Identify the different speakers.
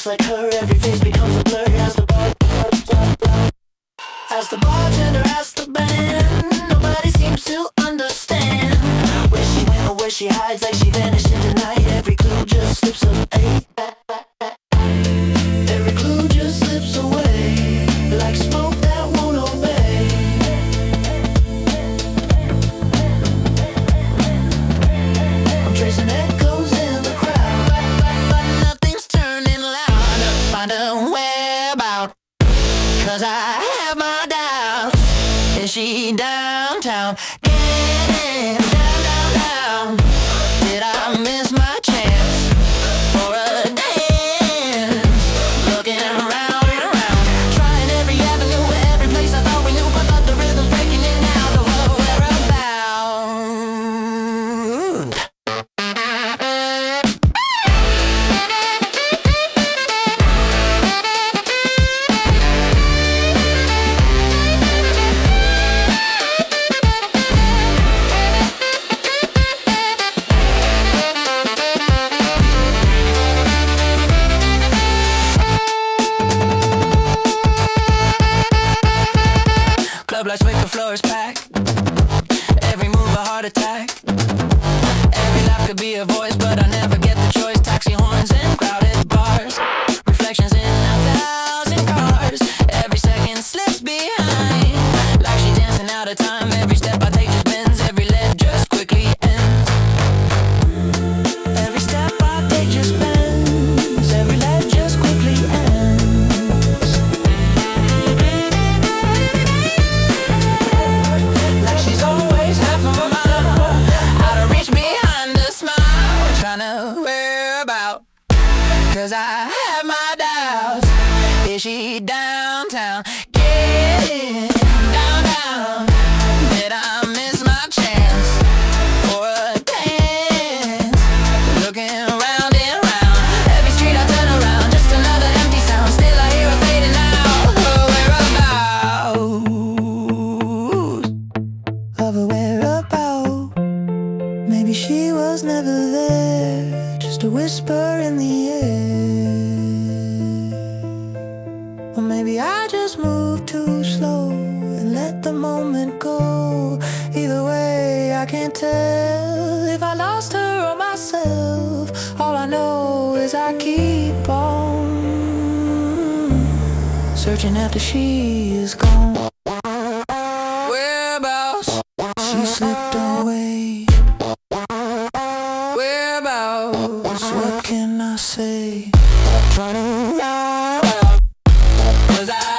Speaker 1: looks like her, every face becomes a blur as the bartender asks the band. Nobody seems to understand where she went or where she hides, like she vanished into night. Every clue just slips away. Every clue just slips away, like smoke that won't obey. I'm tracing echoes in the crowd, but nothing's turning loud. Find a whereabout, 'cause I have my doubts. Is she downtown? Getting down, down, down. Did I miss my chance for a dance? Looking around and around, trying every avenue, every place I thought we knew, but the rhythm's breaking it now. The world whereabout. Club lights make the floor is packed. Every move a heart attack. Every laugh could be a voice, but I never get the choice. Taxi horns and crowded bars, reflections in 1,000 cars. Every second slips behind, like she dancing out of time. Every step I take just bends, every leg just quickly ends. Every step I take just bends, every leg just quickly ends. Like she's always half of a mile out of reach behind a smile. Trying to whereabout, 'cause I have my doubts. Is she downtown? Getting down, down. Did I miss my chance for a dance? Looking around and round, every street I turn around, just another empty sound. Still I hear her fading out. Her whereabout, of a whereabout. Maybe she was never there, just a whisper in the air. Or maybe I just moved too slow and let the moment go. Either way, I can't tell if I lost her or myself. All I know is I keep on searching after she is gone. Whereabouts? She slipped away. Whereabouts? What can I say? Trying to round out, 'cause I